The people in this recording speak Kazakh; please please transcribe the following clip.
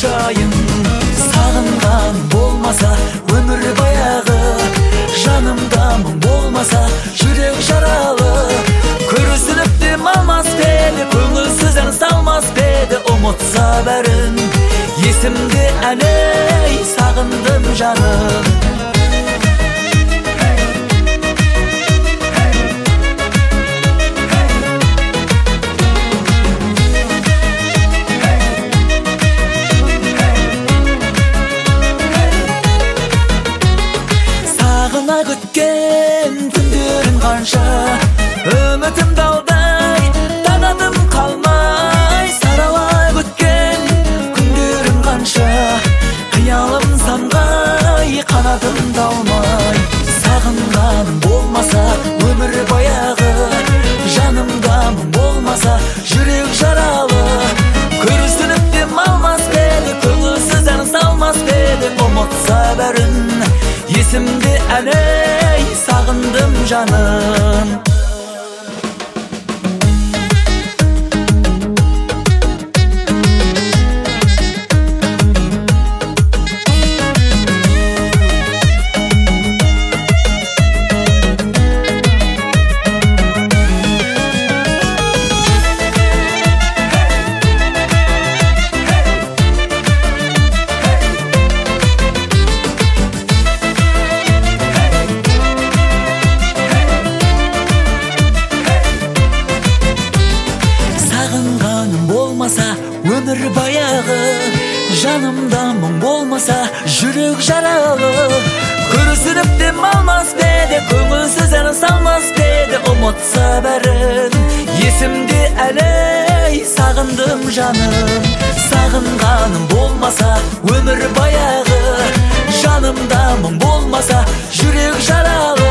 жайын. Сағынған болмаса өмір баяғы, жанымда мұң болмаса жүрек жаралы. Көрісініп дем алмас педі, көңілсіз ән салмас педі, ұмытса бәрін есімде әлі, сағындым жаным. Күткен күндерім қанша, үмітім далдай, таңатым қалмай. Саралай күткен күндерім қанша, қиялым самғай, қанатым талмай. Сағынғаным болмаса өмір баяғы, жанымда мұң болмаса жүрек жаралы. Көрісініп дем алмас педі, көңілсіз ән салмас педі, ұмытса бәрін есімде әлі, сағындым жаным. Өмір баяғы, жанымда мұң болмаса жүрек жаралы. Көрісініп дем алмас педі, көңілсіз ән салмас педі, ұмытса бәрін есімде әлі, сағындым жаным. Сағынғаным болмаса өмір баяғы, жанымда мұң болмаса жүрек жаралы.